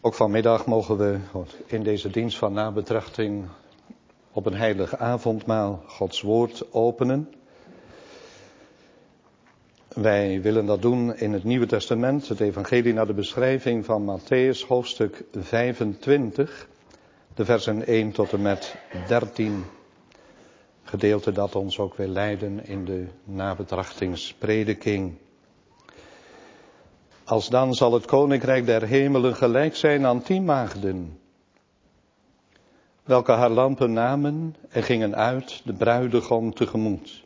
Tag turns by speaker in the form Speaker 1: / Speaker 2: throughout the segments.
Speaker 1: Ook vanmiddag mogen we in deze dienst van nabetrachting op een heilig avondmaal Gods woord openen. Wij willen dat doen in het Nieuwe Testament, het evangelie naar de beschrijving van Mattheüs, hoofdstuk 25, de versen 1 tot en met 13. Gedeelte dat ons ook wil leiden in de nabetrachtingsprediking. Alsdan zal het koninkrijk der hemelen gelijk zijn aan 10 maagden, welke haar lampen namen en gingen uit de bruidegom tegemoet.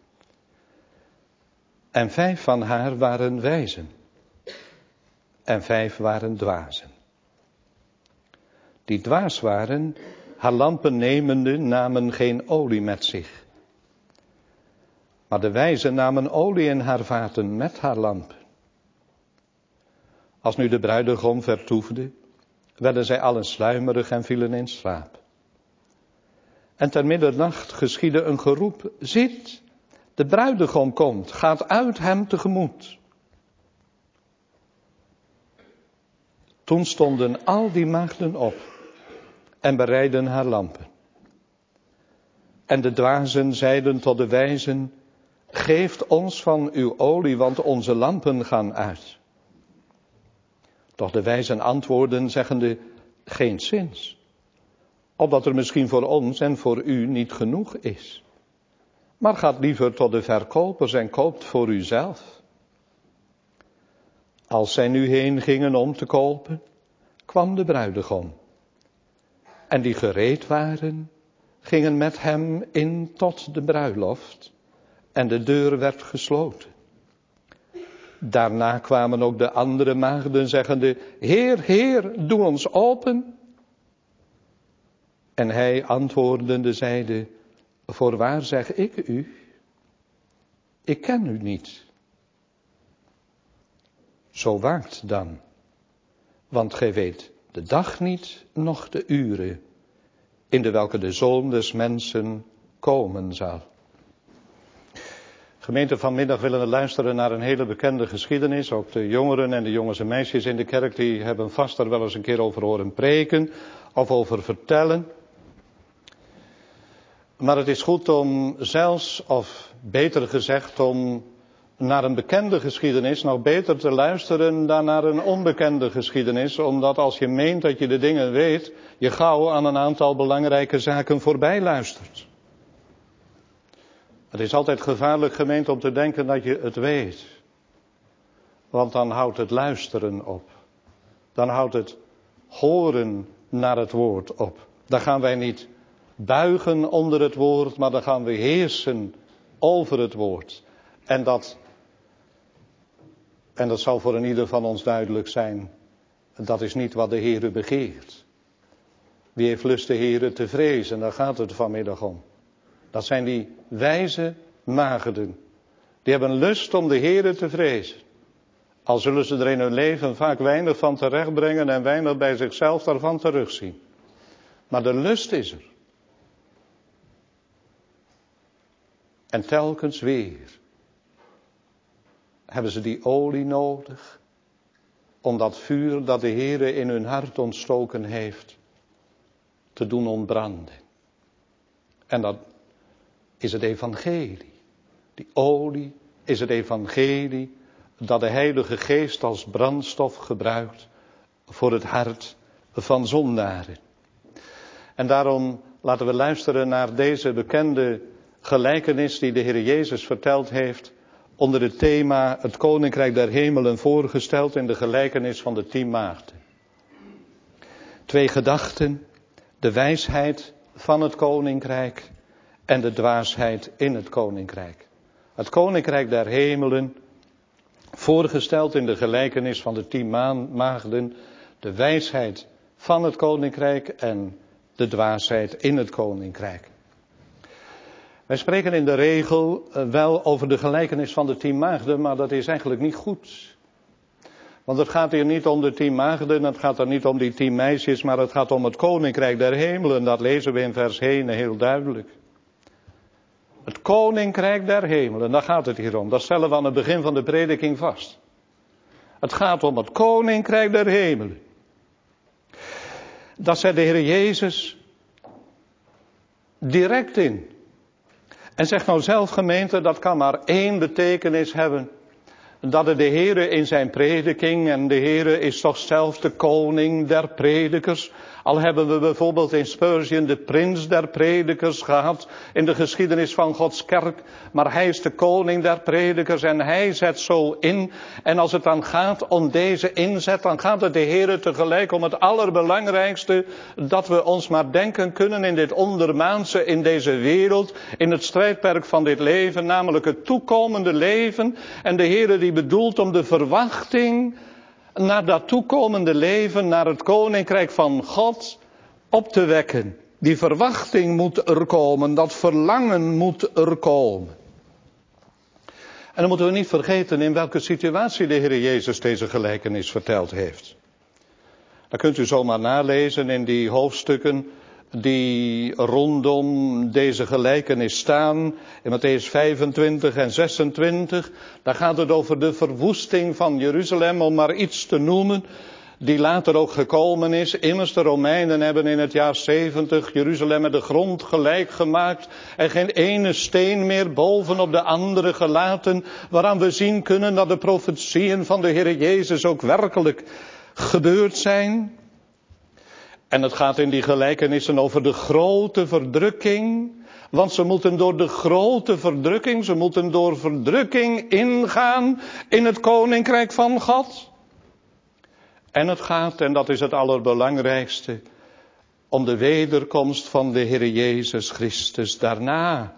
Speaker 1: En 5 van haar waren wijzen en 5 waren dwazen. Die dwaas waren, haar lampen nemende, namen geen olie met zich. Maar de wijzen namen olie in haar vaten met haar lampen. Als nu de bruidegom vertoefde, werden zij allen sluimerig en vielen in slaap. En ter middernacht geschiedde een geroep: ziet, de bruidegom komt, gaat uit hem tegemoet. Toen stonden al die maagden op en bereidden haar lampen. En de dwazen zeiden tot de wijzen: geeft ons van uw olie, want onze lampen gaan uit. Doch de wijzen antwoorden zeggende: geenszins, opdat er misschien voor ons en voor u niet genoeg is. Maar gaat liever tot de verkopers en koopt voor uzelf. Als zij nu heen gingen om te kopen, kwam de bruidegom. En die gereed waren, gingen met hem in tot de bruiloft. En de deur werd gesloten. Daarna kwamen ook de andere maagden zeggende: Heer, Heer, doe ons open. En hij antwoordende zeide: voorwaar zeg ik u, ik ken u niet. Zo waakt dan, want gij weet de dag niet, noch de uren, in de welke de Zoon des mensen komen zal. Gemeente, vanmiddag willen we luisteren naar een hele bekende geschiedenis. Ook de jongeren en de jongens en meisjes in de kerk, die hebben vast er wel eens een keer over horen preken of over vertellen. Maar het is goed om zelfs, of beter gezegd, om naar een bekende geschiedenis nog beter te luisteren dan naar een onbekende geschiedenis. Omdat als je meent dat je de dingen weet, je gauw aan een aantal belangrijke zaken voorbij luistert. Het is altijd gevaarlijk, gemeente, om te denken dat je het weet. Want dan houdt het luisteren op. Dan houdt het horen naar het woord op. Dan gaan wij niet buigen onder het woord, maar dan gaan we heersen over het woord. En dat zal voor een ieder van ons duidelijk zijn. Dat is niet wat de Heere begeert. Wie heeft lust de Heere te vrezen? Daar gaat het vanmiddag om. Dat zijn die wijze maagden. Die hebben lust om de Heere te vrezen. Al zullen ze er in hun leven vaak weinig van terechtbrengen en weinig bij zichzelf daarvan terugzien. Maar de lust is er. En telkens weer hebben ze die olie nodig om dat vuur dat de Heere in hun hart ontstoken heeft te doen ontbranden. En dat is het evangelie. Die olie is het evangelie dat de Heilige Geest als brandstof gebruikt voor het hart van zondaren. En daarom laten we luisteren naar deze bekende gelijkenis die de Heer Jezus verteld heeft onder het thema het Koninkrijk der Hemelen, voorgesteld in de gelijkenis van de 10 maagden. 2 gedachten, de wijsheid van het Koninkrijk en de dwaasheid in het Koninkrijk. Het Koninkrijk der Hemelen, voorgesteld in de gelijkenis van de 10 maagden, de wijsheid van het Koninkrijk en de dwaasheid in het Koninkrijk. Wij spreken in de regel wel over de gelijkenis van de 10 maagden, maar dat is eigenlijk niet goed. Want het gaat hier niet om de 10 maagden, het gaat er niet om die 10 meisjes, maar het gaat om het Koninkrijk der Hemelen. Dat lezen we in vers 1 heel duidelijk. Het Koninkrijk der Hemelen, daar gaat het hier om. Dat stellen we aan het begin van de prediking vast. Het gaat om het Koninkrijk der Hemelen. Dat zet de Heer Jezus direct in. En zeg nou zelf, gemeente, dat kan maar één betekenis hebben. Dat het de Heere in zijn prediking, en de Heere is toch zelf de koning der predikers. Al hebben we bijvoorbeeld in Spurgeon de prins der predikers gehad in de geschiedenis van Gods kerk. Maar hij is de koning der predikers en hij zet zo in. En als het dan gaat om deze inzet, dan gaat het de Heere tegelijk om het allerbelangrijkste dat we ons maar denken kunnen in dit ondermaanse, in deze wereld, in het strijdperk van dit leven, namelijk het toekomende leven. En de Heere die bedoelt om de verwachting naar dat toekomende leven, naar het koninkrijk van God op te wekken. Die verwachting moet er komen, dat verlangen moet er komen. En dan moeten we niet vergeten in welke situatie de Heer Jezus deze gelijkenis verteld heeft. Dan kunt u zomaar nalezen in die hoofdstukken die rondom deze gelijkenis staan. In Mattheüs 25 en 26. Daar gaat het over de verwoesting van Jeruzalem, om maar iets te noemen. Die later ook gekomen is. Immers de Romeinen hebben in het jaar 70 Jeruzalem met de grond gelijk gemaakt. En geen ene steen meer bovenop de andere gelaten. Waaraan we zien kunnen dat de profetieën van de Heer Jezus ook werkelijk gebeurd zijn. En het gaat in die gelijkenissen over de grote verdrukking. Want ze moeten door de grote verdrukking, ze moeten door verdrukking ingaan in het koninkrijk van God. En het gaat, en dat is het allerbelangrijkste, om de wederkomst van de Heer Jezus Christus daarna.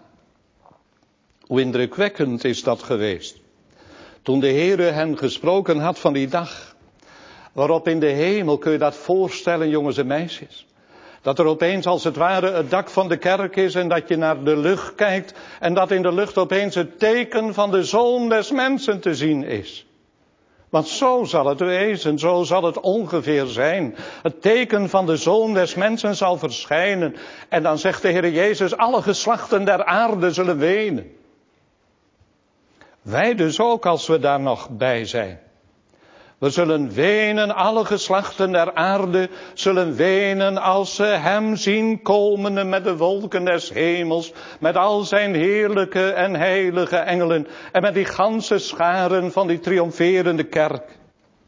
Speaker 1: Hoe indrukwekkend is dat geweest. Toen de Heer hen gesproken had van die dag. Waarop in de hemel, kun je dat voorstellen, jongens en meisjes. Dat er opeens als het ware het dak van de kerk is en dat je naar de lucht kijkt. En dat in de lucht opeens het teken van de Zoon des Mensen te zien is. Want zo zal het wezen, zo zal het ongeveer zijn. Het teken van de Zoon des Mensen zal verschijnen. En dan zegt de Heer Jezus, alle geslachten der aarde zullen wenen. Wij dus ook als we daar nog bij zijn. We zullen wenen, alle geslachten der aarde zullen wenen als ze hem zien komende met de wolken des hemels, met al zijn heerlijke en heilige engelen en met die ganse scharen van die triomferende kerk.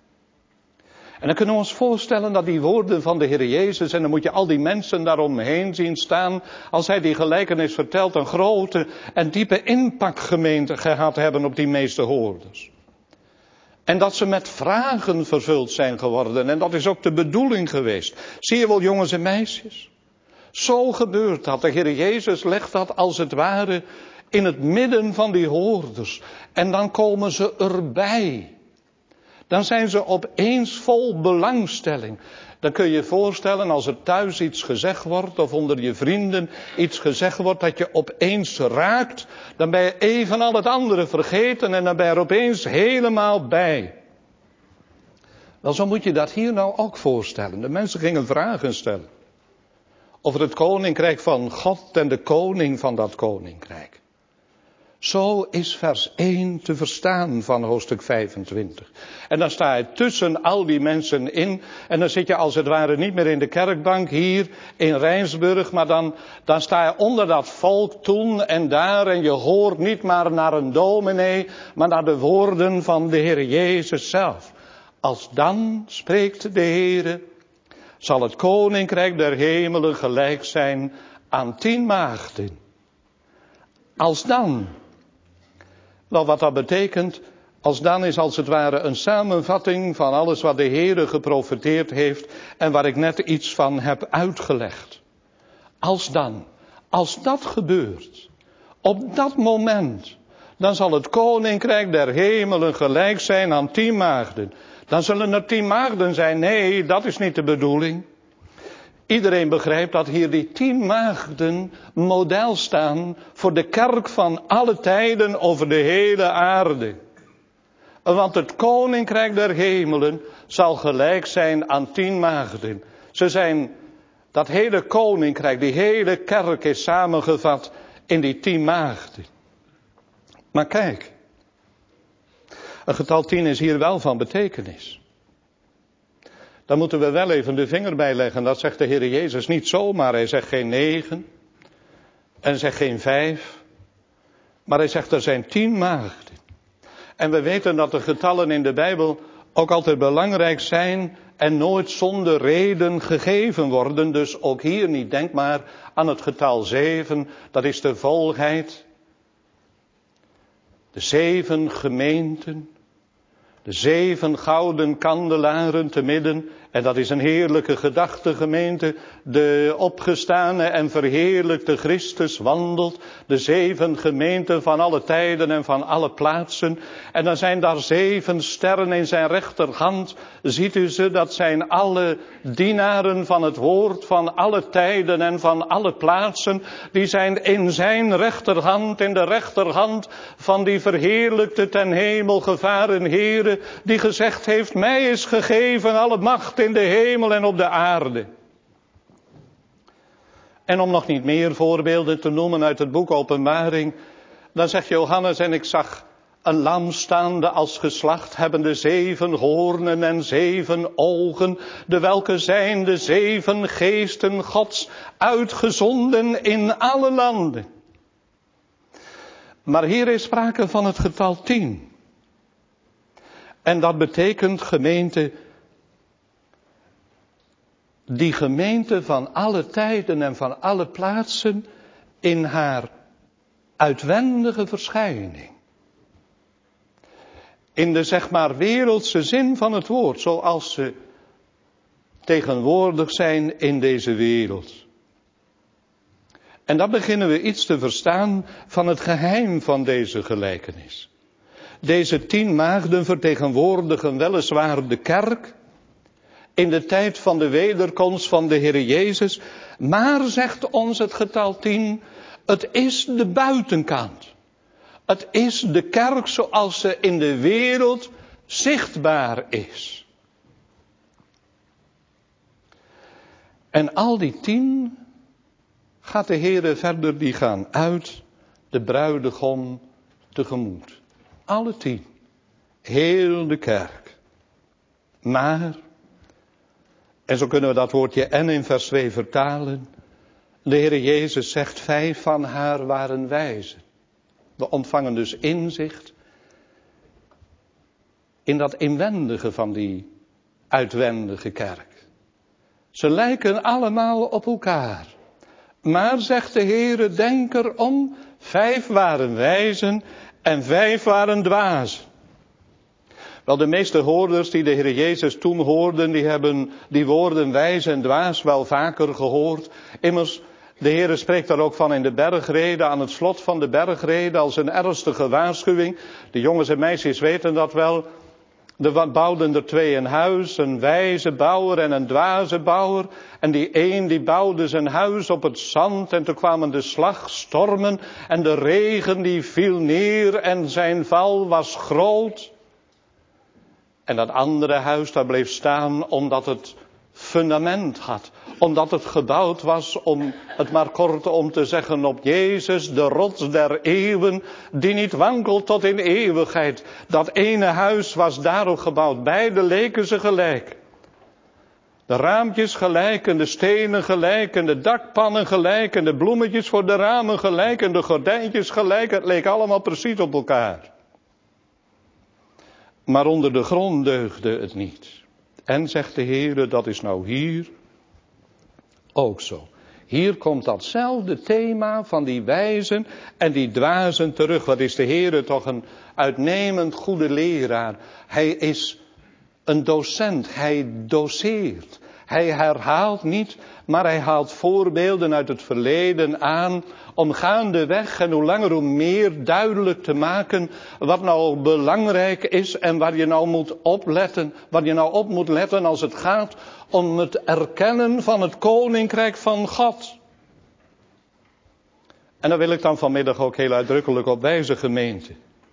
Speaker 1: En dan kunnen we ons voorstellen dat die woorden van de Heer Jezus, en dan moet je al die mensen daaromheen zien staan, als hij die gelijkenis vertelt, een grote en diepe impact gemeente gehad hebben op die meeste hoorders. En dat ze met vragen vervuld zijn geworden. En dat is ook de bedoeling geweest. Zie je wel, jongens en meisjes? Zo gebeurt dat. De Heer Jezus legt dat als het ware in het midden van die hoorders. En dan komen ze erbij. Dan zijn ze opeens vol belangstelling. Dan kun je je voorstellen als er thuis iets gezegd wordt of onder je vrienden iets gezegd wordt dat je opeens raakt. Dan ben je even al het andere vergeten en dan ben je er opeens helemaal bij. Wel, zo moet je dat hier nou ook voorstellen. De mensen gingen vragen stellen. Over het koninkrijk van God en de koning van dat koninkrijk. Zo is vers 1 te verstaan van hoofdstuk 25. En dan sta je tussen al die mensen in. En dan zit je als het ware niet meer in de kerkbank hier in Rijnsburg. Maar dan sta je onder dat volk toen en daar. En je hoort niet maar naar een dominee, maar naar de woorden van de Heer Jezus zelf. Als dan, spreekt de Heer, zal het koninkrijk der hemelen gelijk zijn aan 10 maagden. Als dan. Wel, wat dat betekent, als dan is als het ware een samenvatting van alles wat de Heere geprofeteerd heeft en waar ik net iets van heb uitgelegd. Als dan, als dat gebeurt, op dat moment, dan zal het koninkrijk der hemelen gelijk zijn aan 10 maagden. Dan zullen er 10 maagden zijn. Nee, dat is niet de bedoeling. Iedereen begrijpt dat hier die 10 maagden model staan voor de kerk van alle tijden over de hele aarde. Want het koninkrijk der hemelen zal gelijk zijn aan 10 maagden. Ze zijn, dat hele koninkrijk, die hele kerk is samengevat in die 10 maagden. Maar kijk, het getal 10 is hier wel van betekenis. Daar moeten we wel even de vinger bij leggen. Dat zegt de Heer Jezus niet zomaar. Hij zegt geen 9 en zegt geen 5. Maar hij zegt er zijn 10 maagden. En we weten dat de getallen in de Bijbel ook altijd belangrijk zijn en nooit zonder reden gegeven worden. Dus ook hier niet. Denk maar aan het getal 7. Dat is de volheid. De 7 gemeenten. De 7 gouden kandelaren te midden. En dat is een heerlijke gedachte, gemeente. De opgestane en verheerlijkte Christus wandelt. De 7 gemeenten van alle tijden en van alle plaatsen. En dan zijn daar 7 sterren in zijn rechterhand. Ziet u ze, dat zijn alle dienaren van het woord van alle tijden en van alle plaatsen. Die zijn in zijn rechterhand, in de rechterhand van die verheerlijkte ten hemel gevaren Heere. Die gezegd heeft, mij is gegeven alle macht in de hemel en op de aarde. En om nog niet meer voorbeelden te noemen uit het boek Openbaring, dan zegt Johannes, en ik zag een lam staande als geslacht, hebbende 7 hoornen en 7 ogen, de welke zijn de 7 geesten Gods, uitgezonden in alle landen. Maar hier is sprake van het getal 10. En dat betekent, gemeente, die gemeente van alle tijden en van alle plaatsen in haar uitwendige verschijning. In de zeg maar wereldse zin van het woord, zoals ze tegenwoordig zijn in deze wereld. En dan beginnen we iets te verstaan van het geheim van deze gelijkenis. Deze 10 maagden vertegenwoordigen weliswaar de kerk in de tijd van de wederkomst van de Heer Jezus. Maar zegt ons het getal 10, het is de buitenkant. Het is de kerk zoals ze in de wereld zichtbaar is. En al die 10 gaat de Heer verder, die gaan uit de bruidegom tegemoet. Alle 10. Heel de kerk. Maar, en zo kunnen we dat woordje en in vers 2 vertalen. De Heer Jezus zegt 5 van haar waren wijzen. We ontvangen dus inzicht in dat inwendige van die uitwendige kerk. Ze lijken allemaal op elkaar. Maar, zegt de Heer, denk erom, 5 waren wijzen en 5 waren dwazen. Wel, de meeste hoorders die de Heer Jezus toen hoorden, die hebben die woorden wijs en dwaas wel vaker gehoord. Immers, de Heer spreekt daar ook van in de bergrede, aan het slot van de bergrede, als een ernstige waarschuwing. De jongens en meisjes weten dat wel. Er bouwden er 2 een huis, een wijze bouwer en een dwaze bouwer. En die bouwde zijn huis op het zand en toen kwamen de slagstormen en de regen die viel neer en zijn val was groot. En dat andere huis, daar bleef staan omdat het fundament had. Omdat het gebouwd was, om het maar kort om te zeggen, op Jezus, de rots der eeuwen, die niet wankelt tot in eeuwigheid. Dat ene huis was daarop gebouwd. Beide leken ze gelijk. De raampjes gelijk en de stenen gelijk en de dakpannen gelijk en de bloemetjes voor de ramen gelijk en de gordijntjes gelijk. Het leek allemaal precies op elkaar. Maar onder de grond deugde het niet. En zegt de Heer, dat is nou hier ook zo. Hier komt datzelfde thema van die wijzen en die dwazen terug. Wat is de Heer toch een uitnemend goede leraar. Hij is een docent, hij doseert. Hij herhaalt niet, maar hij haalt voorbeelden uit het verleden aan om gaandeweg en hoe langer hoe meer duidelijk te maken wat nou belangrijk is en waar je nou moet opletten, waar je nou op moet letten als het gaat om het erkennen van het koninkrijk van God. En daar wil ik dan vanmiddag ook heel uitdrukkelijk op wijzen, gemeente.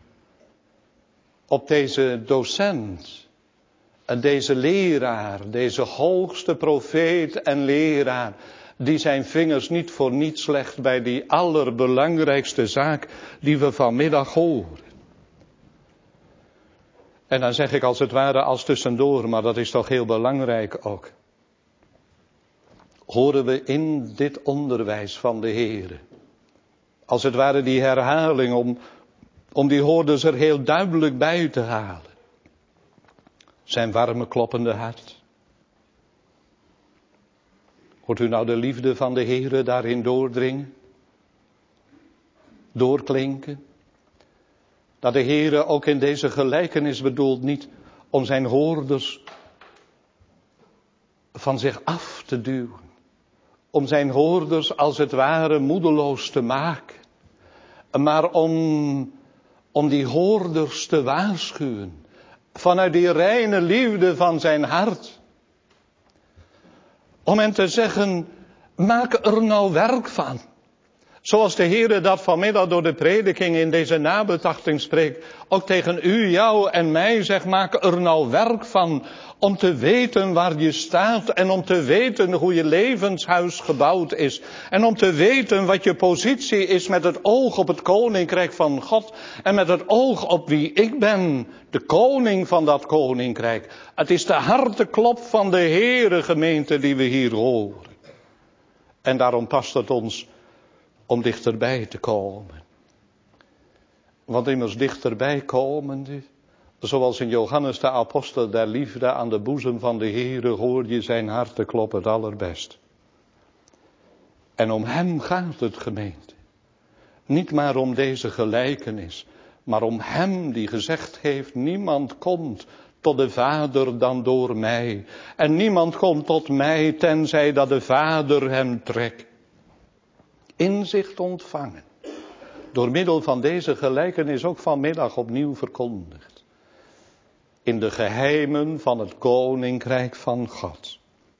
Speaker 1: Op deze docent. En deze leraar, deze hoogste profeet en leraar, die zijn vingers niet voor niets legt bij die allerbelangrijkste zaak die we vanmiddag horen. En dan zeg ik als het ware als tussendoor, maar dat is toch heel belangrijk ook. Horen we in dit onderwijs van de Heere, als het ware die herhaling om die hoorders er heel duidelijk bij te halen. Zijn warme kloppende hart. Hoort u nou de liefde van de Heere daarin doordringen? Doorklinken? Dat de Heere ook in deze gelijkenis bedoelt niet om zijn hoorders van zich af te duwen. Om zijn hoorders als het ware moedeloos te maken. Maar om die hoorders te waarschuwen. Vanuit die reine liefde van zijn hart. Om hen te zeggen, maak er nou werk van. Zoals de Heere dat vanmiddag door de prediking in deze nabetrachting spreekt. Ook tegen u, jou en mij zegt, maak er nou werk van. Om te weten waar je staat en om te weten hoe je levenshuis gebouwd is. En om te weten wat je positie is met het oog op het koninkrijk van God. En met het oog op wie ik ben, de koning van dat koninkrijk. Het is de harteklop van de Heere gemeente die we hier horen. En daarom past het ons om dichterbij te komen. Want immers dichterbij komende, zoals in Johannes de apostel der liefde aan de boezem van de Heere hoor je zijn harteklop het allerbest. En om hem gaat het, gemeente. Niet maar om deze gelijkenis, maar om hem die gezegd heeft, niemand komt tot de Vader dan door mij. En niemand komt tot mij tenzij dat de Vader hem trekt. Inzicht ontvangen. Door middel van deze gelijkenis ook vanmiddag opnieuw verkondigd. In de geheimen van het koninkrijk van God.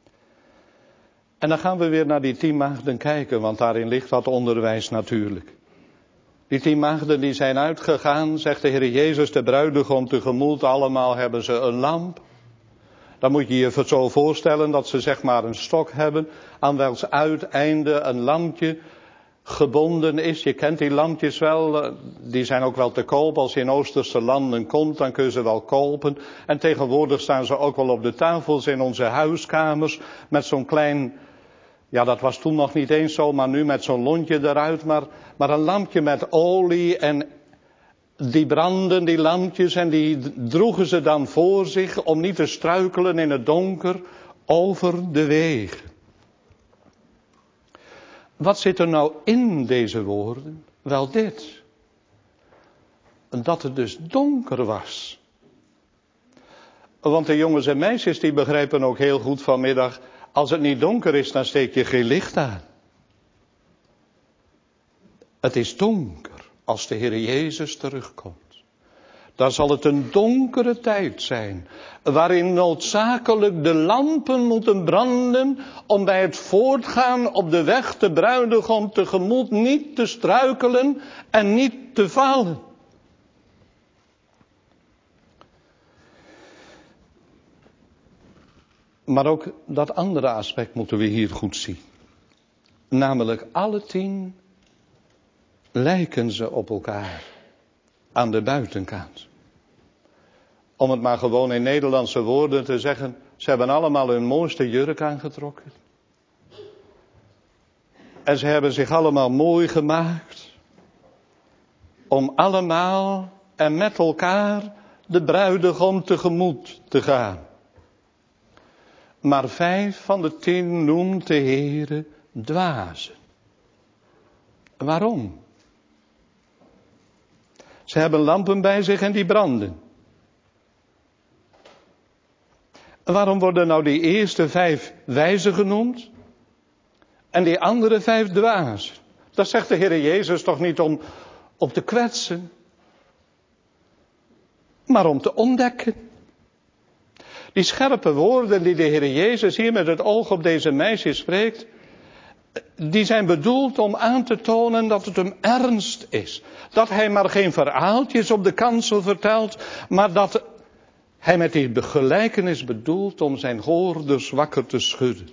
Speaker 1: En dan gaan we weer naar die 10 maagden kijken, want daarin ligt dat onderwijs natuurlijk. Die 10 maagden die zijn uitgegaan, zegt de Heer Jezus de bruidegom tegemoet, allemaal hebben ze een lamp. Dan moet je je zo voorstellen dat ze zeg maar een stok hebben, aan welks uiteinde een lampje gebonden is. Je kent die lampjes wel, die zijn ook wel te koop. Als je in Oosterse landen komt, dan kun je ze wel kopen. En tegenwoordig staan ze ook wel op de tafels in onze huiskamers. Met zo'n klein, ja dat was toen nog niet eens zo, maar nu met zo'n lontje eruit. Maar een lampje met olie en die brandden, die lampjes, en die droegen ze dan voor zich om niet te struikelen in het donker over de wegen. Wat zit er nou in deze woorden? Wel dit. Dat het dus donker was. Want de jongens en meisjes die begrijpen ook heel goed vanmiddag, als het niet donker is, dan steek je geen licht aan. Het is donker als de Heer Jezus terugkomt. Dan zal het een donkere tijd zijn, waarin noodzakelijk de lampen moeten branden om bij het voortgaan op de weg de bruidegom tegemoet niet te struikelen en niet te falen. Maar ook dat andere aspect moeten we hier goed zien. Namelijk alle 10 lijken ze op elkaar aan de buitenkant. Om het maar gewoon in Nederlandse woorden te zeggen, ze hebben allemaal hun mooiste jurk aangetrokken. En ze hebben zich allemaal mooi gemaakt. Om allemaal en met elkaar de bruidegom tegemoet te gaan. Maar 5 van de 10 noemt de Heere dwazen. Waarom? Ze hebben lampen bij zich en die branden. Waarom worden nou die eerste 5 wijzen genoemd? En die andere 5 dwazen? Dat zegt de Heer Jezus toch niet om op te kwetsen. Maar om te ontdekken. Die scherpe woorden die de Heer Jezus hier met het oog op deze meisjes spreekt. Die zijn bedoeld om aan te tonen dat het hem ernst is. Dat hij maar geen verhaaltjes op de kansel vertelt. Maar dat hij met die gelijkenis bedoelt om zijn hoorders wakker te schudden.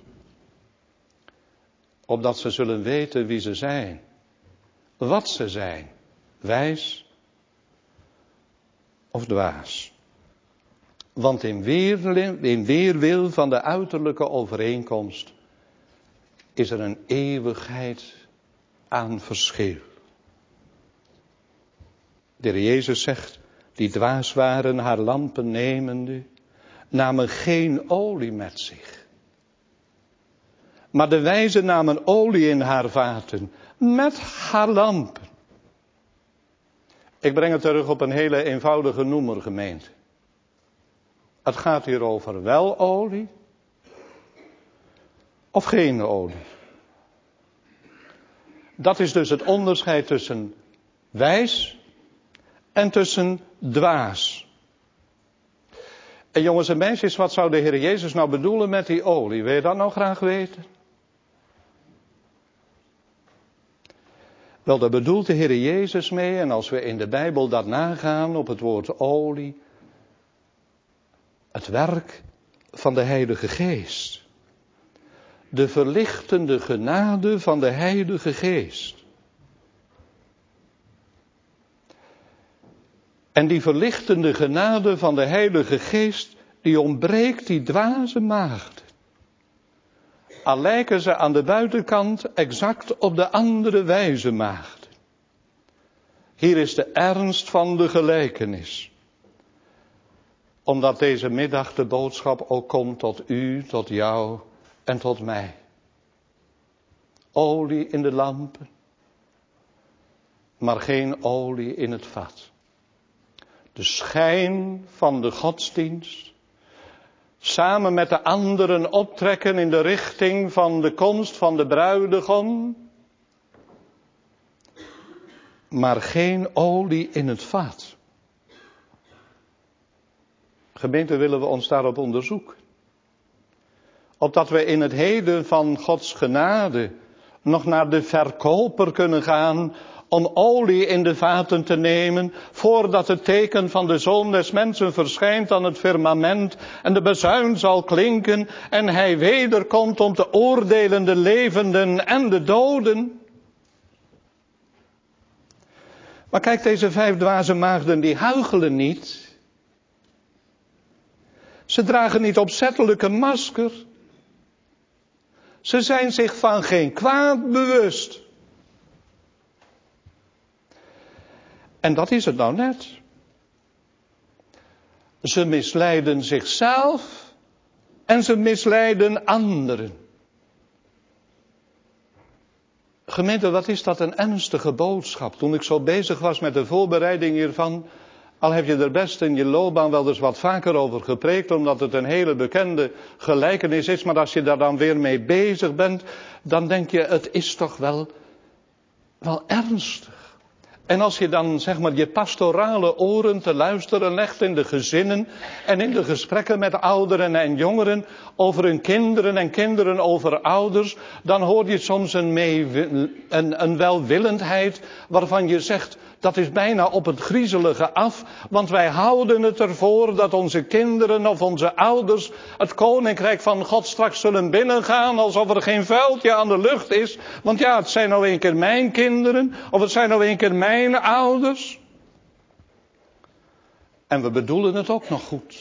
Speaker 1: Opdat ze zullen weten wie ze zijn. Wat ze zijn. Wijs of dwaas. Want in weerwil van de uiterlijke overeenkomst is er een eeuwigheid aan verschil. De Heer Jezus zegt, die dwaas waren haar lampen nemende, namen geen olie met zich. Maar de wijze namen olie in haar vaten, met haar lampen. Ik breng het terug op een hele eenvoudige noemer, gemeente. Het gaat hier over wel olie of geen olie. Dat is dus het onderscheid tussen wijs en tussen dwaas. En jongens en meisjes, wat zou de Heer Jezus nou bedoelen met die olie? Wil je dat nou graag weten? Wel, daar bedoelt de Heer Jezus mee, en als we in de Bijbel dat nagaan op het woord olie, het werk van de Heilige Geest. De verlichtende genade van de Heilige Geest. En die verlichtende genade van de Heilige Geest, die ontbreekt die dwaze maagden. Al lijken ze aan de buitenkant exact op de andere wijze maagden. Hier is de ernst van de gelijkenis. Omdat deze middag de boodschap ook komt tot u, tot jou en tot mij. Olie in de lampen, maar geen olie in het vat. De schijn van de godsdienst, samen met de anderen optrekken in de richting van de komst van de bruidegom, maar geen olie in het vat. Gemeente, willen we ons daarop onderzoeken. Opdat we in het heden van Gods genade nog naar de verkoper kunnen gaan om olie in de vaten te nemen, voordat het teken van de Zoon des Mensen verschijnt aan het firmament en de bazuin zal klinken en hij wederkomt om te oordelen de levenden en de doden. Maar kijk, deze 5 dwaze maagden die huichelen niet. Ze dragen niet opzettelijk een masker. Ze zijn zich van geen kwaad bewust. En dat is het nou net. Ze misleiden zichzelf en ze misleiden anderen. Gemeente, wat is dat een ernstige boodschap. Toen ik zo bezig was met de voorbereiding hiervan, al heb je er best in je loopbaan wel eens wat vaker over gepreekt, omdat het een hele bekende gelijkenis is, maar als je daar dan weer mee bezig bent, dan denk je, het is toch wel ernstig. En als je dan zeg maar je pastorale oren te luisteren legt in de gezinnen en in de gesprekken met ouderen en jongeren over hun kinderen en kinderen over ouders, dan hoor je soms een welwillendheid waarvan je zegt, dat is bijna op het griezelige af, want wij houden het ervoor dat onze kinderen of onze ouders het koninkrijk van God straks zullen binnengaan alsof er geen vuiltje aan de lucht is. Want ja, het zijn nou een keer mijn kinderen of het zijn nou een keer mijn ouders. En we bedoelen het ook nog goed.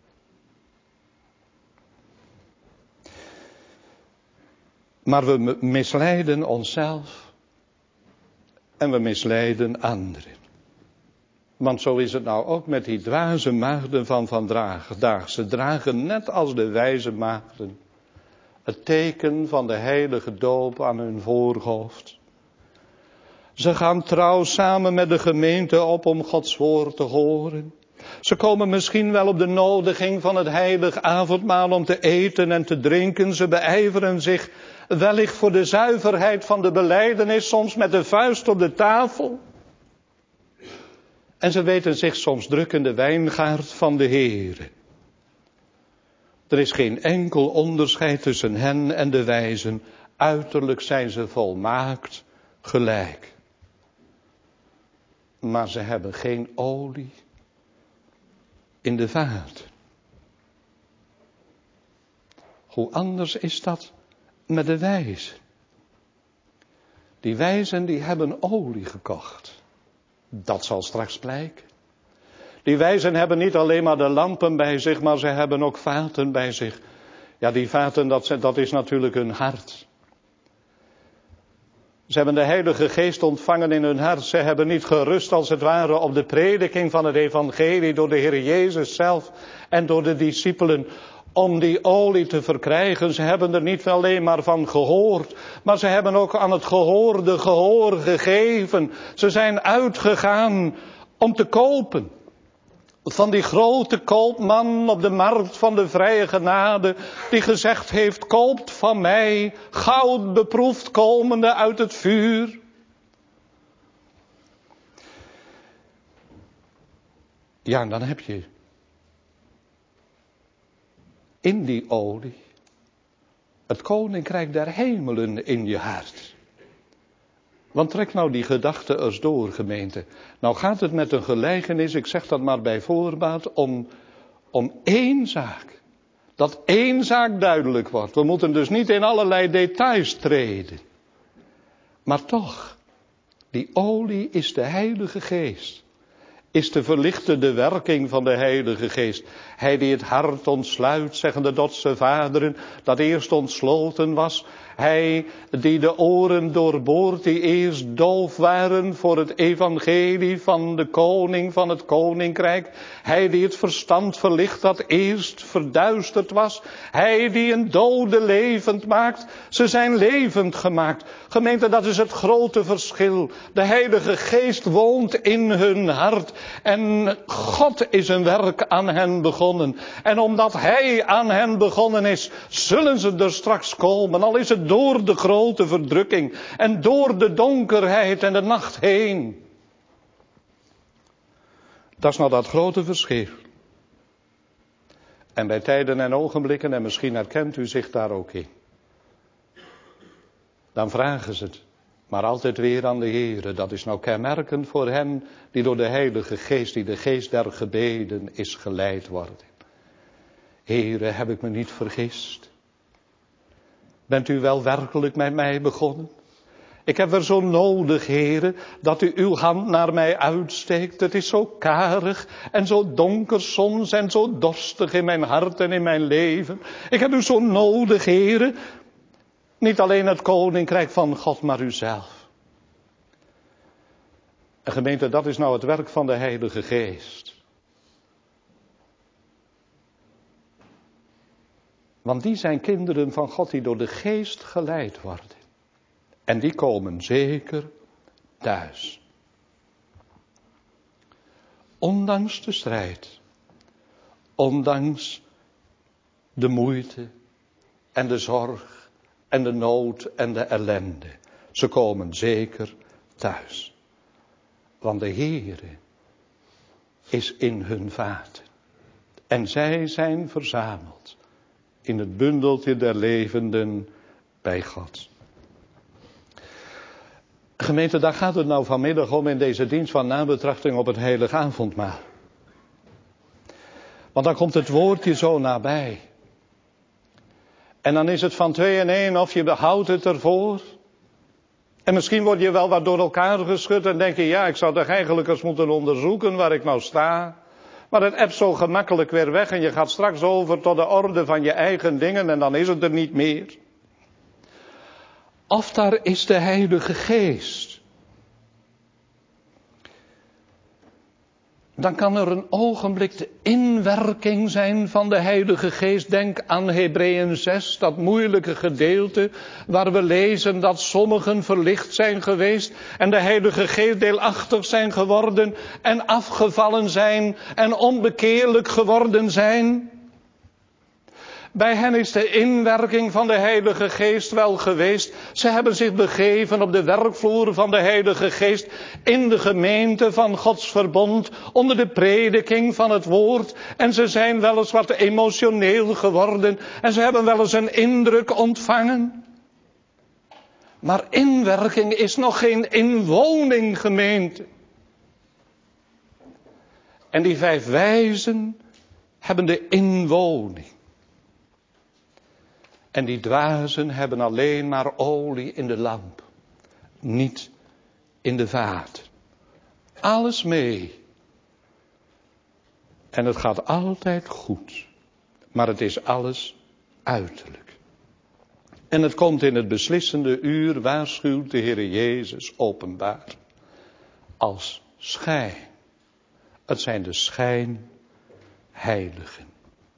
Speaker 1: Maar we misleiden onszelf. En we misleiden anderen. Want zo is het nou ook met die dwaze maagden van vandaag. Ze dragen net als de wijze maagden het teken van de heilige doop aan hun voorhoofd. Ze gaan trouw samen met de gemeente op om Gods woord te horen. Ze komen misschien wel op de nodiging van het heilig avondmaal om te eten en te drinken. Ze beijveren zich wellicht voor de zuiverheid van de belijdenis, soms met de vuist op de tafel. En ze weten zich soms druk in de wijngaard van de Heere. Er is geen enkel onderscheid tussen hen en de wijzen. Uiterlijk zijn ze volmaakt gelijk. Maar ze hebben geen olie in de vaat. Hoe anders is dat met de wijzen? Die wijzen die hebben olie gekocht. Dat zal straks blijken. Die wijzen hebben niet alleen maar de lampen bij zich, maar ze hebben ook vaten bij zich. Ja, die vaten, dat is natuurlijk hun hart. Ze hebben de Heilige Geest ontvangen in hun hart. Ze hebben niet gerust als het ware op de prediking van het evangelie door de Heer Jezus zelf en door de discipelen om die olie te verkrijgen. Ze hebben er niet alleen maar van gehoord, maar ze hebben ook aan het gehoorde gehoor gegeven. Ze zijn uitgegaan om te kopen. Van die grote koopman op de markt van de vrije genade, die gezegd heeft, koopt van mij goud beproefd komende uit het vuur. Ja, en dan heb je in die olie het koninkrijk der hemelen in je hart. Want trek nou die gedachte eens door, gemeente. Nou gaat het met een gelijkenis, ik zeg dat maar bij voorbaat, om één zaak. Dat één zaak duidelijk wordt. We moeten dus niet in allerlei details treden. Maar toch, die olie is de Heilige Geest. Is de verlichtende werking van de Heilige Geest. Hij die het hart ontsluit, zeggen de Dotse vaderen, dat eerst ontsloten was. Hij die de oren doorboort, die eerst doof waren voor het evangelie van de koning, van het koninkrijk. Hij die het verstand verlicht, dat eerst verduisterd was. Hij die een dode levend maakt. Ze zijn levend gemaakt. Gemeente, dat is het grote verschil. De Heilige Geest woont in hun hart. En God is een werk aan hen begonnen. En omdat Hij aan hen begonnen is, zullen ze er straks komen. Al is het door de grote verdrukking en door de donkerheid en de nacht heen. Dat is nou dat grote verschil. En bij tijden en ogenblikken, en misschien herkent u zich daar ook in, dan vragen ze het. Maar altijd weer aan de Heere. Dat is nou kenmerkend voor hen die door de Heilige Geest, die de geest der gebeden is geleid worden. Heere, heb ik me niet vergist? Bent u wel werkelijk met mij begonnen? Ik heb er zo nodig, Heere, dat u uw hand naar mij uitsteekt. Het is zo karig en zo donker soms en zo dorstig in mijn hart en in mijn leven. Ik heb u zo nodig, Heere. Niet alleen het koninkrijk van God, maar uzelf. En gemeente, dat is nou het werk van de Heilige Geest. Want die zijn kinderen van God die door de Geest geleid worden. En die komen zeker thuis. Ondanks de strijd. Ondanks de moeite en de zorg en de nood en de ellende. Ze komen zeker thuis. Want de Heere is in hun vaten. En zij zijn verzameld in het bundeltje der levenden bij God. Gemeente, daar gaat het nou vanmiddag om in deze dienst van nabetrachting op het heilige avondmaal. Want dan komt het woordje zo nabij. En dan is het van 2 in 1 of je behoudt het ervoor. En misschien word je wel wat door elkaar geschud en denk je, ja, ik zou toch eigenlijk eens moeten onderzoeken waar ik nou sta. Maar het ebt zo gemakkelijk weer weg en je gaat straks over tot de orde van je eigen dingen en dan is het er niet meer. Of daar is de Heilige Geest. Dan kan er een ogenblik de inwerking zijn van de Heilige Geest. Denk aan Hebreeën 6, dat moeilijke gedeelte waar we lezen dat sommigen verlicht zijn geweest en de Heilige Geest deelachtig zijn geworden en afgevallen zijn en onbekeerlijk geworden zijn. Bij hen is de inwerking van de Heilige Geest wel geweest. Ze hebben zich begeven op de werkvloer van de Heilige Geest in de gemeente van Gods verbond, onder de prediking van het woord. En ze zijn wel eens wat emotioneel geworden en ze hebben wel eens een indruk ontvangen. Maar inwerking is nog geen inwoning, gemeente. En die 5 wijzen hebben de inwoning. En die dwazen hebben alleen maar olie in de lamp. Niet in de vaat. Alles mee. En het gaat altijd goed. Maar het is alles uiterlijk. En het komt in het beslissende uur, waarschuwt de Heer Jezus openbaar. Als schijn. Het zijn de schijnheiligen.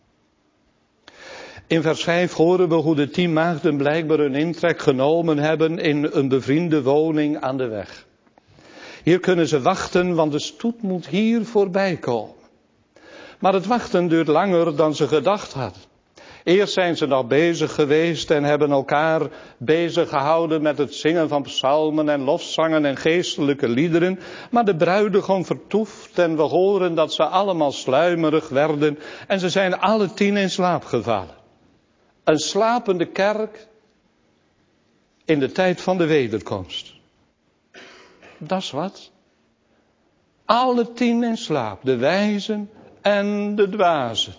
Speaker 1: In vers 5 horen we hoe de 10 maagden blijkbaar een intrek genomen hebben in een bevriende woning aan de weg. Hier kunnen ze wachten, want de stoet moet hier voorbij komen. Maar het wachten duurt langer dan ze gedacht hadden. Eerst zijn ze nog bezig geweest en hebben elkaar bezig gehouden met het zingen van psalmen en lofzangen en geestelijke liederen. Maar de bruidegom vertoeft en we horen dat ze allemaal sluimerig werden en ze zijn alle 10 in slaap gevallen. Een slapende kerk in de tijd van de wederkomst. Dat is wat. Alle 10 in slaap, de wijzen en de dwazen.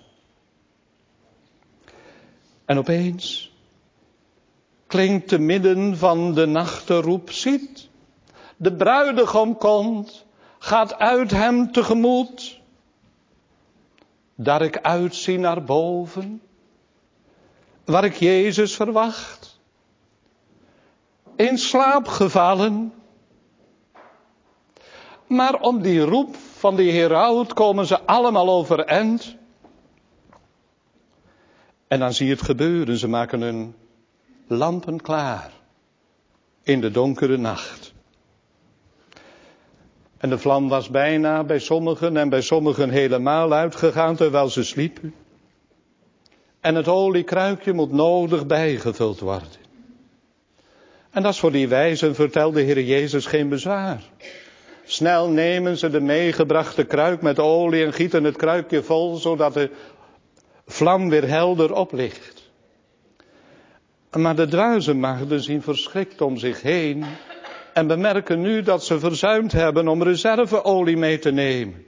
Speaker 1: En opeens klinkt te midden van de nacht de roep, ziet, de bruidegom komt, gaat uit hem tegemoet. Daar ik uitzie naar boven, waar ik Jezus verwacht, in slaap gevallen. Maar om die roep van die heraut komen ze allemaal overeind. En dan zie je het gebeuren, ze maken hun lampen klaar in de donkere nacht. En de vlam was bijna bij sommigen en bij sommigen helemaal uitgegaan terwijl ze sliepen. En het oliekruikje moet nodig bijgevuld worden. En dat is voor die wijzen, vertelde de Heer Jezus, geen bezwaar. Snel nemen ze de meegebrachte kruik met olie en gieten het kruikje vol, zodat de vlam weer helder oplicht. Maar de dwazenmaagden zien verschrikt om zich heen en bemerken nu dat ze verzuimd hebben om reserveolie mee te nemen.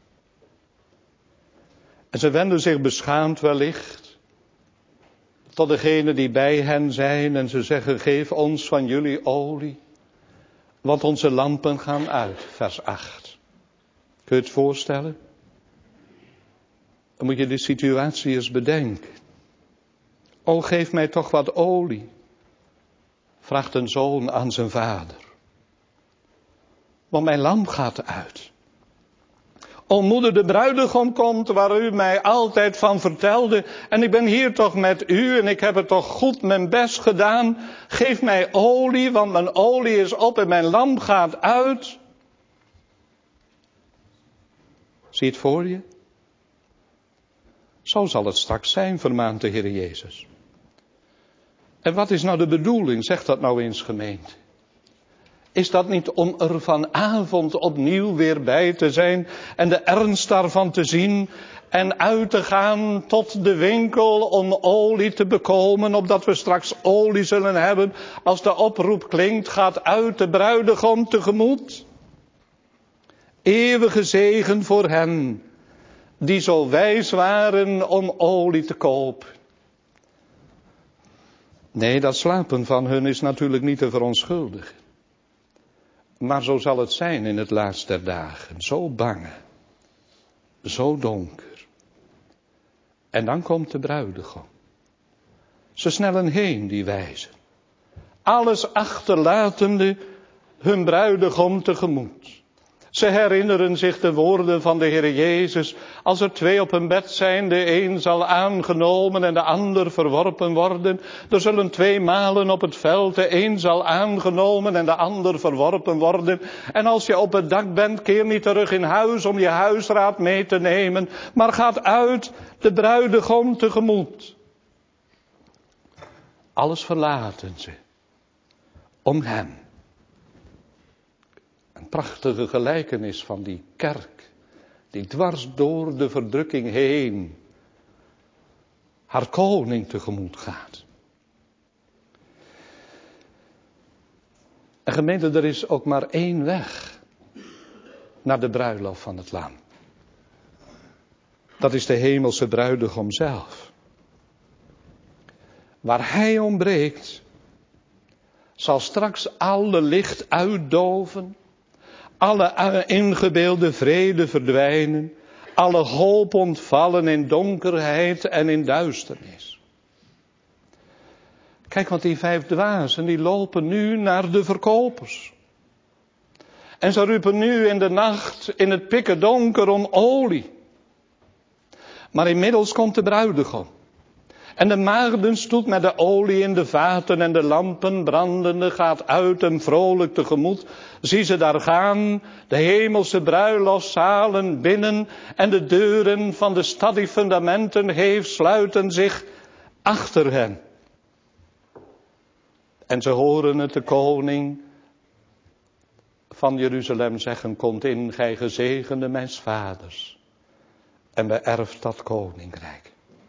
Speaker 1: En ze wenden zich beschaamd wellicht tot degenen die bij hen zijn en ze zeggen, geef ons van jullie olie, want onze lampen gaan uit, vers 8. Kun je het voorstellen? Dan moet je de situatie eens bedenken. O, geef mij toch wat olie, vraagt een zoon aan zijn vader. Want mijn lamp gaat uit. O moeder, de bruidegom komt waar u mij altijd van vertelde. En ik ben hier toch met u en ik heb het toch goed mijn best gedaan. Geef mij olie, want mijn olie is op en mijn lamp gaat uit. Zie je het voor je? Zo zal het straks zijn, vermaant de Heer Jezus. En wat is nou de bedoeling? Zeg dat nou eens, gemeente. Is dat niet om er vanavond opnieuw weer bij te zijn en de ernst daarvan te zien en uit te gaan tot de winkel om olie te bekomen, opdat we straks olie zullen hebben als de oproep klinkt, gaat uit de bruidegom tegemoet. Eeuwige zegen voor hen die zo wijs waren om olie te kopen. Nee, dat slapen van hun is natuurlijk niet te verontschuldigen. Maar zo zal het zijn in het laatst der dagen. Zo bange. Zo donker. En dan komt de bruidegom. Ze snellen heen, die wijzen. Alles achterlatende hun bruidegom tegemoet. Ze herinneren zich de woorden van de Heer Jezus. Als er 2 op een bed zijn, de een zal aangenomen en de ander verworpen worden. Er zullen 2 malen op het veld, de een zal aangenomen en de ander verworpen worden. En als je op het dak bent, keer niet terug in huis om je huisraad mee te nemen. Maar gaat uit de bruidegom tegemoet. Alles verlaten ze. Om hem. Een prachtige gelijkenis van die kerk, die dwars door de verdrukking heen haar koning tegemoet gaat. En gemeente, er is ook maar 1 weg naar de bruiloft van het lam. Dat is de hemelse bruidegom zelf. Waar hij ontbreekt, zal straks alle licht uitdoven. Alle ingebeelde vrede verdwijnen. alle hoop ontvallen in donkerheid en in duisternis. Kijk, want die 5 dwazen die lopen nu naar de verkopers. En ze roepen nu in de nacht in het pikken donker om olie. Maar inmiddels komt de bruidegom. En de maagden stoet met de olie in de vaten en de lampen brandende gaat uit en vrolijk tegemoet. Zie ze daar gaan, de hemelse bruiloftszalen binnen en de deuren van de stad die fundamenten heeft sluiten zich achter hen. En ze horen het de koning van Jeruzalem zeggen, komt in, gij gezegende mijns vaders, en beërft dat koninkrijk.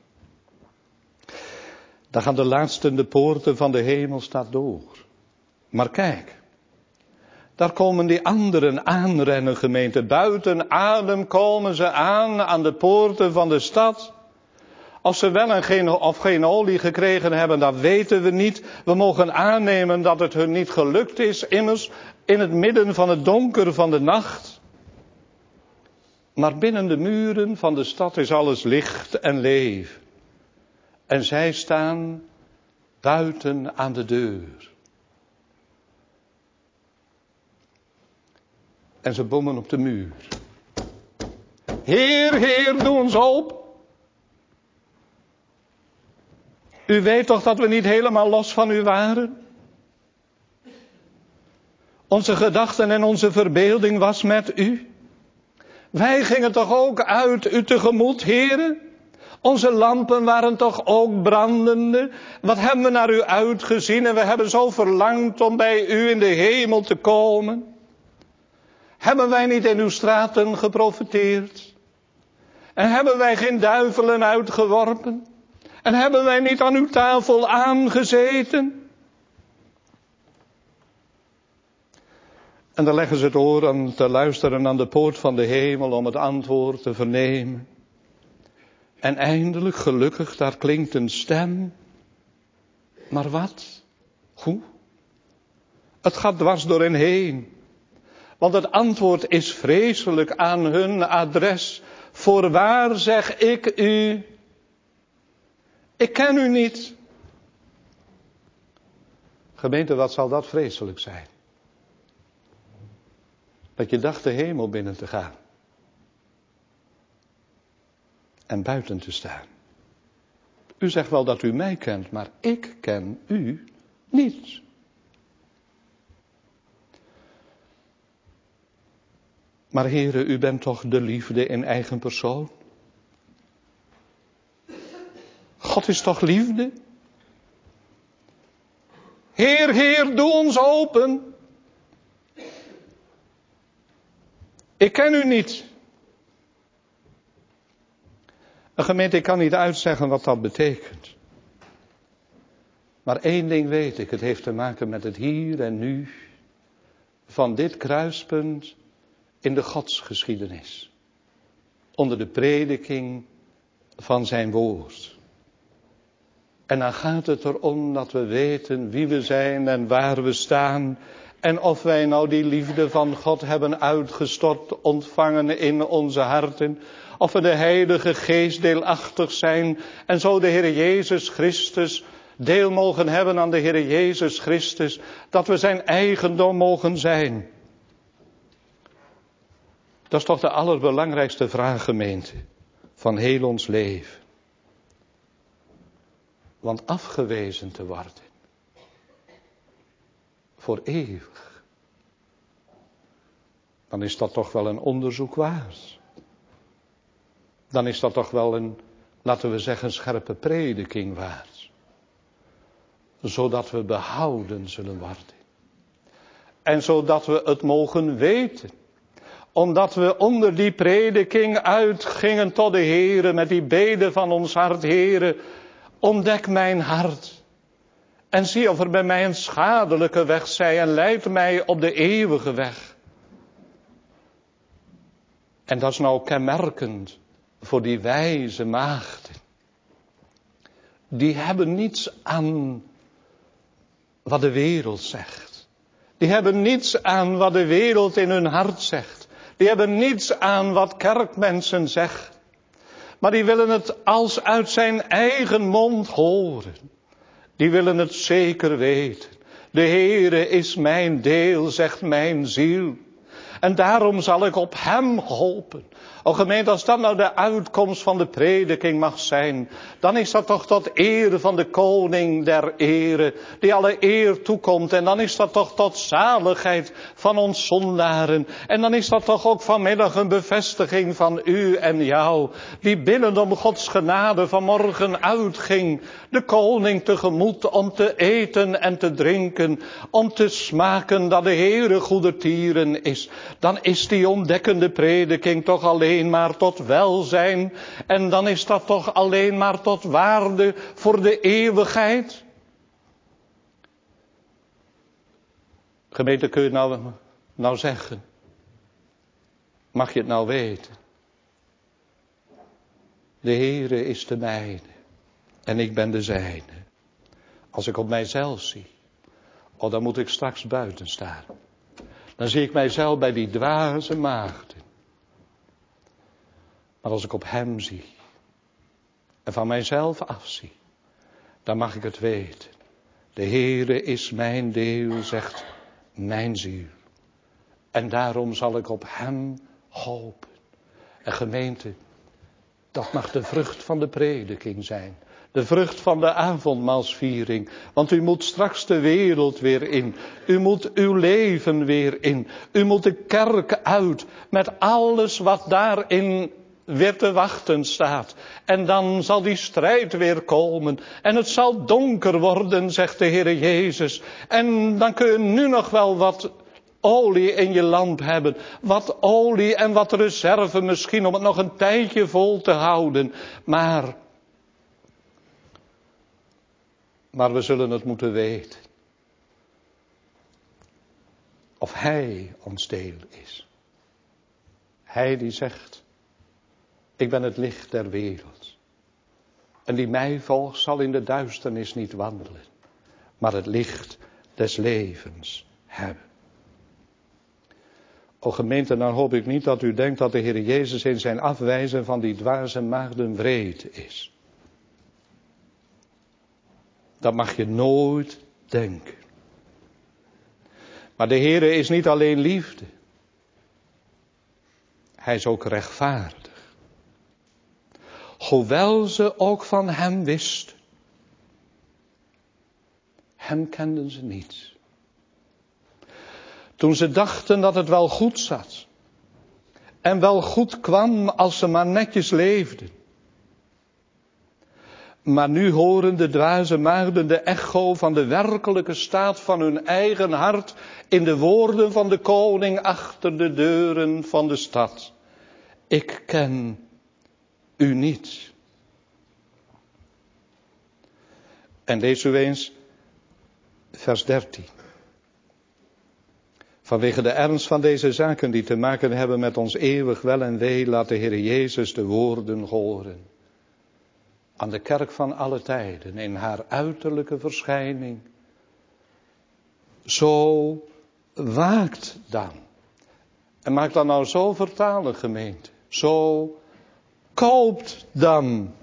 Speaker 1: Dan gaan de laatsten de poorten van de hemelstad door. Maar kijk, daar komen die anderen aanrennen, gemeente. Buiten adem komen ze aan de poorten van de stad. Of ze wel of geen olie gekregen hebben, dat weten we niet. We mogen aannemen dat het hun niet gelukt is, immers in het midden van het donker van de nacht. Maar binnen de muren van de stad is alles licht en leven. En zij staan buiten aan de deur. En ze bommen op de muur. Heer, Heer, doe ons open. U weet toch dat we niet helemaal los van u waren? Onze gedachten en onze verbeelding was met u. Wij gingen toch ook uit u tegemoet, heren? Onze lampen waren toch ook brandende? Wat hebben we naar u uitgezien en we hebben zo verlangd om bij u in de hemel te komen. Hebben wij niet in uw straten geprofeteerd? En hebben wij geen duivelen uitgeworpen? En hebben wij niet aan uw tafel aangezeten? En dan leggen ze het oor aan te luisteren aan de poort van de hemel om het antwoord te vernemen. En eindelijk, gelukkig, daar klinkt een stem. Maar wat? Hoe? Het gaat dwars door hen heen. Want het antwoord is vreselijk aan hun adres. Voorwaar zeg ik u, ik ken u niet. Gemeente, wat zal dat vreselijk zijn? Dat je dacht de hemel binnen te gaan. En buiten te staan. U zegt wel dat u mij kent, maar ik ken u niet. Maar Heere, u bent toch de liefde in eigen persoon? God is toch liefde? Heer, Heer, doe ons open. Ik ken u niet. Een gemeente, ik kan niet uitzeggen wat dat betekent. Maar één ding weet ik, het heeft te maken met het hier en nu van dit kruispunt in de godsgeschiedenis. Onder de prediking van zijn woord. En dan gaat het erom dat we weten wie we zijn en waar we staan. En of wij nou die liefde van God hebben uitgestort, ontvangen in onze harten. Of we de Heilige Geest deelachtig zijn. En zo de Heer Jezus Christus deel mogen hebben aan de Heer Jezus Christus. Dat we zijn eigendom mogen zijn. Dat is toch de allerbelangrijkste vraag, gemeente. Van heel ons leven. Want afgewezen te worden. Voor eeuwig. Dan is dat toch wel een onderzoek waard. Dan is dat toch wel een, laten we zeggen, scherpe prediking waard. Zodat we behouden zullen worden. En zodat we het mogen weten. Omdat we onder die prediking uitgingen tot de Heere met die bede van ons hart. Heere, ontdek mijn hart. En zie of er bij mij een schadelijke weg zij en leid mij op de eeuwige weg. En dat is nou kenmerkend voor die wijze maagden. Die hebben niets aan wat de wereld zegt. Die hebben niets aan wat de wereld in hun hart zegt. Die hebben niets aan wat kerkmensen zeggen. Maar die willen het als uit zijn eigen mond horen. Die willen het zeker weten. De Heere is mijn deel, zegt mijn ziel. En daarom zal ik op hem hopen. O gemeente, als dat nou de uitkomst van de prediking mag zijn, dan is dat toch tot eer van de koning der ere, die alle eer toekomt. En dan is dat toch tot zaligheid van ons zondaren. En dan is dat toch ook vanmiddag een bevestiging van u en jou, die binnen om Gods genade vanmorgen uitging, de koning tegemoet om te eten en te drinken, om te smaken dat de Heere goedertieren is. Dan is die ontdekkende prediking toch alleen maar tot welzijn. En dan is dat toch alleen maar tot waarde voor de eeuwigheid. Gemeente, kun je het nou zeggen? Mag je het nou weten? De Heere is de mijne. En ik ben de zijne. Als ik op mijzelf zie. Oh, dan moet ik straks buiten staan. Dan zie ik mijzelf bij die dwaze maagden. Maar als ik op hem zie. En van mijzelf afzie. Dan mag ik het weten. De Heere is mijn deel, zegt mijn ziel. En daarom zal ik op hem hopen. En gemeente, dat mag de vrucht van de prediking zijn. De vrucht van de avondmaalsviering. Want u moet straks de wereld weer in. U moet uw leven weer in. U moet de kerk uit. Met alles wat daarin weer te wachten staat. En dan zal die strijd weer komen. En het zal donker worden, zegt de Heer Jezus. En dan kun je nu nog wel wat olie in je lamp hebben. Wat olie en wat reserve misschien om het nog een tijdje vol te houden. Maar we zullen het moeten weten. Of hij ons deel is. Hij die zegt, ik ben het licht der wereld. En die mij volgt zal in de duisternis niet wandelen. Maar het licht des levens hebben. O gemeente, dan hoop ik niet dat u denkt dat de Heer Jezus in zijn afwijzen van die dwaze maagden wreed is. Dat mag je nooit denken. Maar de Heer is niet alleen liefde. Hij is ook rechtvaardig. Hoewel ze ook van hem wisten. Hem kenden ze niet. Toen ze dachten dat het wel goed zat. En wel goed kwam als ze maar netjes leefden. Maar nu horen de dwaze maagden de echo van de werkelijke staat van hun eigen hart in de woorden van de koning achter de deuren van de stad. Ik ken u niet. En lees u eens vers 13. Vanwege de ernst van deze zaken die te maken hebben met ons eeuwig wel en wee, laat de Heer Jezus de woorden horen. Aan de kerk van alle tijden, in haar uiterlijke verschijning. Zo waakt dan. En maak dan nou zo vertalen, gemeente. Zo koopt dan.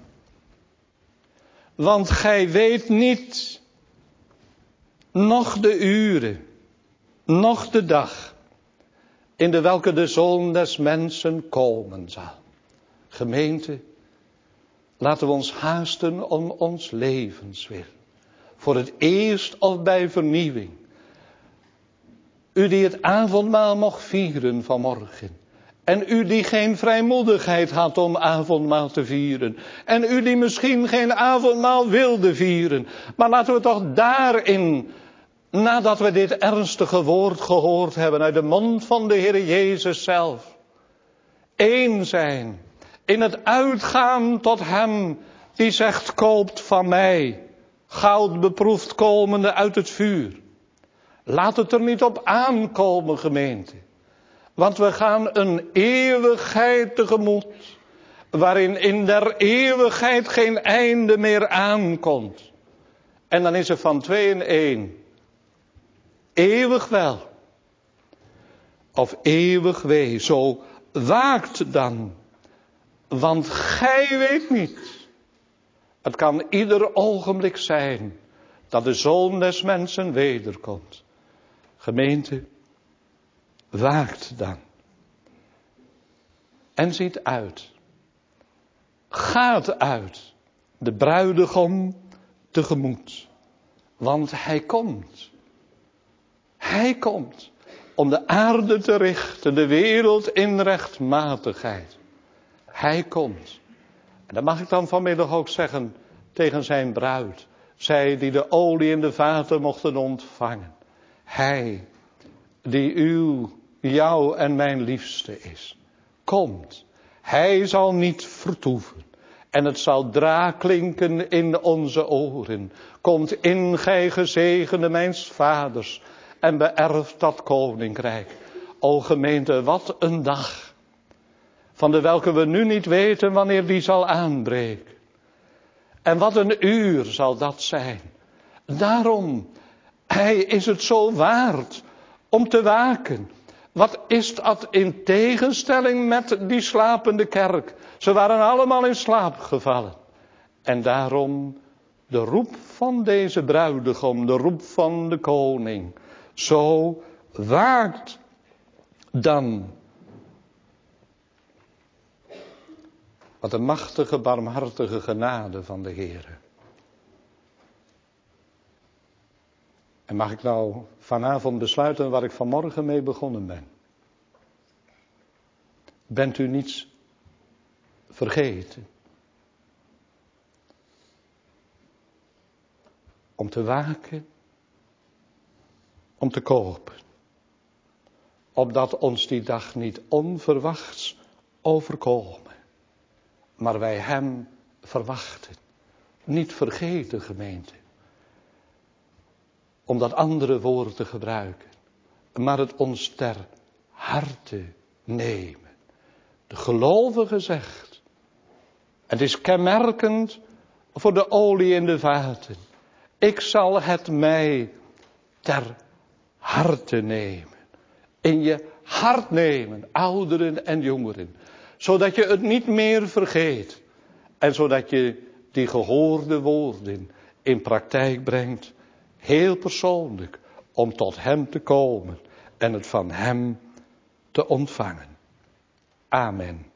Speaker 1: Want gij weet niet, noch de uren, noch de dag, in de welke de Zoon des Mensen komen zal. Gemeente, laten we ons haasten om ons levenswil. Voor het eerst of bij vernieuwing. U die het avondmaal mocht vieren vanmorgen. En u die geen vrijmoedigheid had om avondmaal te vieren. En u die misschien geen avondmaal wilde vieren. Maar laten we toch daarin, nadat we dit ernstige woord gehoord hebben uit de mond van de Heer Jezus zelf, één zijn. In het uitgaan tot hem die zegt, koopt van mij, goud beproefd komende uit het vuur. Laat het er niet op aankomen, gemeente. Want we gaan een eeuwigheid tegemoet, waarin in der eeuwigheid geen einde meer aankomt. En dan is er van 2 in 1. Eeuwig wel. of eeuwig wee. Zo waakt dan, want gij weet niet. Het kan ieder ogenblik zijn dat de Zoon des Mensen wederkomt. Gemeente, waakt dan. En ziet uit. Gaat uit. De bruidegom tegemoet. Want hij komt. Hij komt om de aarde te richten, de wereld in rechtmatigheid. Hij komt. En dat mag ik dan vanmiddag ook zeggen tegen zijn bruid. Zij die de olie in de vaten mochten ontvangen. Hij die jou en mijn liefste is. Komt. Hij zal niet vertoeven. En het zal draaklinken in onze oren. Komt in, gij gezegende mijns vaders. En beërft dat koninkrijk. O gemeente, wat een dag. Van de welke we nu niet weten wanneer die zal aanbreken. En wat een uur zal dat zijn. Daarom, hij is het zo waard om te waken. Wat is dat in tegenstelling met die slapende kerk. Ze waren allemaal in slaap gevallen. En daarom de roep van deze bruidegom, de roep van de koning. Zo waakt dan. Wat een machtige, barmhartige genade van de Heere. En mag ik nou vanavond besluiten waar ik vanmorgen mee begonnen ben? Bent u niets vergeten? Om te waken, om te kopen. Opdat ons die dag niet onverwachts overkomen. Maar wij hem verwachten. Niet vergeten, gemeente. Om dat andere woord te gebruiken. Maar het ons ter harte nemen. De gelovige zegt. Het is kenmerkend voor de olie in de vaten. Ik zal het mij ter harte nemen. In je hart nemen, ouderen en jongeren. Zodat je het niet meer vergeet. En zodat je die gehoorde woorden in praktijk brengt. Heel persoonlijk. Om tot hem te komen. En het van hem te ontvangen. Amen.